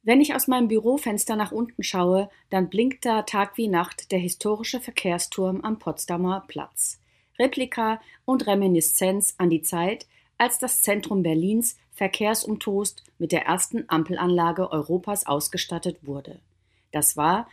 Wenn ich aus meinem Bürofenster nach unten schaue, dann blinkt da Tag wie Nacht der historische Verkehrsturm am Potsdamer Platz. Replika und Reminiszenz an die Zeit, als das Zentrum Berlins verkehrsumtost mit der ersten Ampelanlage Europas ausgestattet wurde. Das war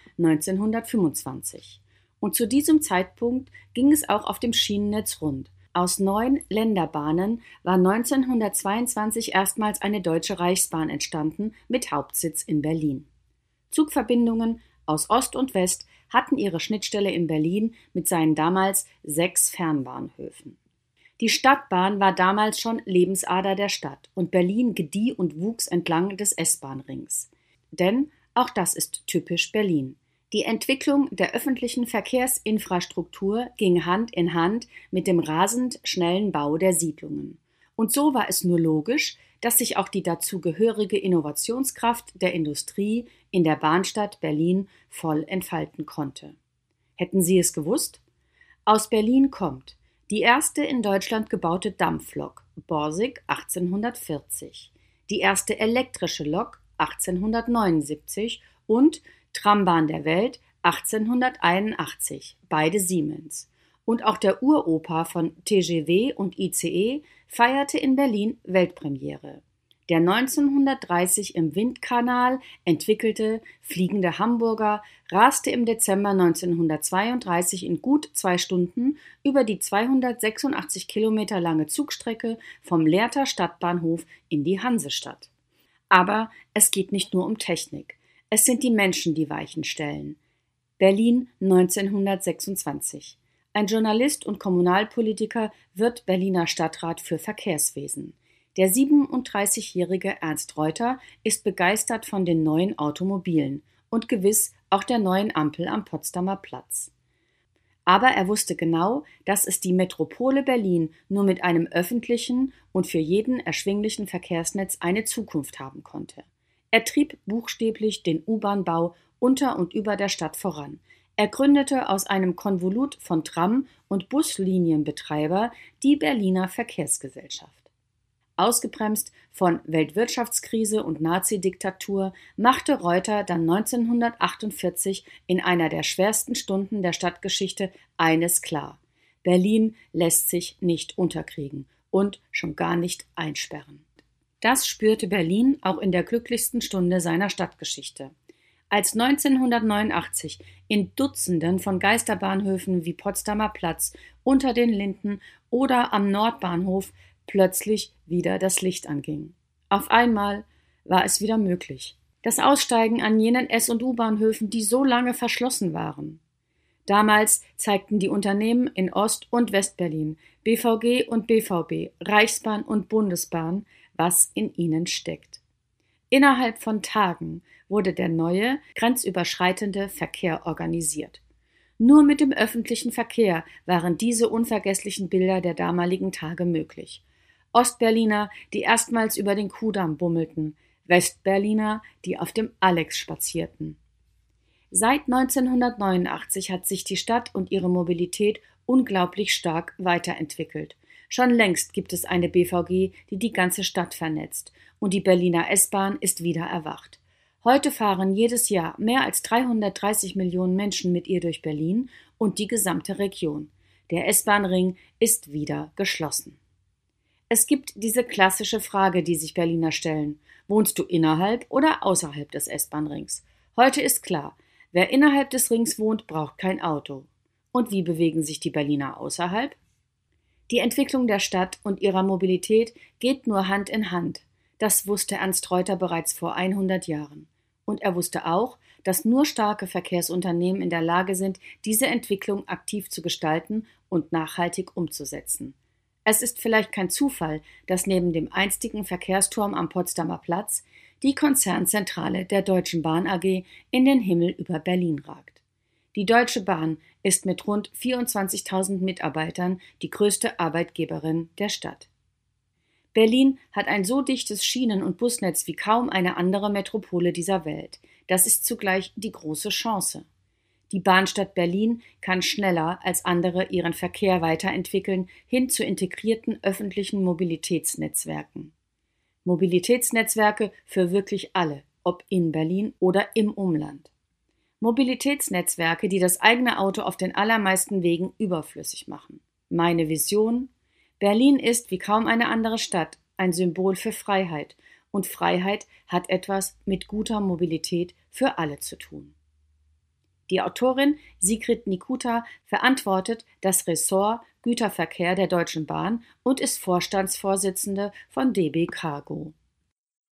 1925. Und zu diesem Zeitpunkt ging es auch auf dem Schienennetz rund. Aus 9 Länderbahnen war 1922 erstmals eine Deutsche Reichsbahn entstanden mit Hauptsitz in Berlin. Zugverbindungen aus Ost und West hatten ihre Schnittstelle in Berlin mit seinen damals 6 Fernbahnhöfen. Die Stadtbahn war damals schon Lebensader der Stadt und Berlin gedieh und wuchs entlang des S-Bahn-Rings. Denn auch das ist typisch Berlin. Die Entwicklung der öffentlichen Verkehrsinfrastruktur ging Hand in Hand mit dem rasend schnellen Bau der Siedlungen. Und so war es nur logisch, dass sich auch die dazugehörige Innovationskraft der Industrie in der Bahnstadt Berlin voll entfalten konnte. Hätten Sie es gewusst? Aus Berlin kommt die erste in Deutschland gebaute Dampflok, Borsig 1840, die erste elektrische Lok 1879 und Trambahn der Welt 1881, beide Siemens. Und auch der Uropa von TGW und ICE feierte in Berlin Weltpremiere. Der 1930 im Windkanal entwickelte fliegende Hamburger raste im Dezember 1932 in gut 2 Stunden über die 286 Kilometer lange Zugstrecke vom Lehrter Stadtbahnhof in die Hansestadt. Aber es geht nicht nur um Technik. Es sind die Menschen, die Weichen stellen. Berlin 1926. Ein Journalist und Kommunalpolitiker wird Berliner Stadtrat für Verkehrswesen. Der 37-jährige Ernst Reuter ist begeistert von den neuen Automobilen und gewiss auch der neuen Ampel am Potsdamer Platz. Aber er wusste genau, dass es die Metropole Berlin nur mit einem öffentlichen und für jeden erschwinglichen Verkehrsnetz eine Zukunft haben konnte. Er trieb buchstäblich den U-Bahn-Bau unter und über der Stadt voran. Er gründete aus einem Konvolut von Tram- und Buslinienbetreiber die Berliner Verkehrsgesellschaft. Ausgebremst von Weltwirtschaftskrise und Nazidiktatur machte Reuter dann 1948 in einer der schwersten Stunden der Stadtgeschichte eines klar: Berlin lässt sich nicht unterkriegen und schon gar nicht einsperren. Das spürte Berlin auch in der glücklichsten Stunde seiner Stadtgeschichte. Als 1989 in Dutzenden von Geisterbahnhöfen wie Potsdamer Platz, unter den Linden oder am Nordbahnhof plötzlich wieder das Licht anging. Auf einmal war es wieder möglich. Das Aussteigen an jenen S- und U-Bahnhöfen, die so lange verschlossen waren. Damals zeigten die Unternehmen in Ost- und Westberlin, BVG und BVB, Reichsbahn und Bundesbahn, was in ihnen steckt. Innerhalb von Tagen wurde der neue, grenzüberschreitende Verkehr organisiert. Nur mit dem öffentlichen Verkehr waren diese unvergesslichen Bilder der damaligen Tage möglich. Ostberliner, die erstmals über den Kudamm bummelten, Westberliner, die auf dem Alex spazierten. Seit 1989 hat sich die Stadt und ihre Mobilität unglaublich stark weiterentwickelt. Schon längst gibt es eine BVG, die die ganze Stadt vernetzt, und die Berliner S-Bahn ist wieder erwacht. Heute fahren jedes Jahr mehr als 330 Millionen Menschen mit ihr durch Berlin und die gesamte Region. Der S-Bahn-Ring ist wieder geschlossen. Es gibt diese klassische Frage, die sich Berliner stellen: Wohnst du innerhalb oder außerhalb des S-Bahn-Rings? Heute ist klar, wer innerhalb des Rings wohnt, braucht kein Auto. Und wie bewegen sich die Berliner außerhalb? Die Entwicklung der Stadt und ihrer Mobilität geht nur Hand in Hand. Das wusste Ernst Reuter bereits vor 100 Jahren. Und er wusste auch, dass nur starke Verkehrsunternehmen in der Lage sind, diese Entwicklung aktiv zu gestalten und nachhaltig umzusetzen. Es ist vielleicht kein Zufall, dass neben dem einstigen Verkehrsturm am Potsdamer Platz die Konzernzentrale der Deutschen Bahn AG in den Himmel über Berlin ragt. Die Deutsche Bahn ist mit rund 24.000 Mitarbeitern die größte Arbeitgeberin der Stadt. Berlin hat ein so dichtes Schienen- und Busnetz wie kaum eine andere Metropole dieser Welt. Das ist zugleich die große Chance. Die Bahnstadt Berlin kann schneller als andere ihren Verkehr weiterentwickeln hin zu integrierten öffentlichen Mobilitätsnetzwerken. Mobilitätsnetzwerke für wirklich alle, ob in Berlin oder im Umland. Mobilitätsnetzwerke, die das eigene Auto auf den allermeisten Wegen überflüssig machen. Meine Vision: Berlin ist, wie kaum eine andere Stadt, ein Symbol für Freiheit, und Freiheit hat etwas mit guter Mobilität für alle zu tun. Die Autorin Sigrid Nikuta verantwortet das Ressort Güterverkehr der Deutschen Bahn und ist Vorstandsvorsitzende von DB Cargo.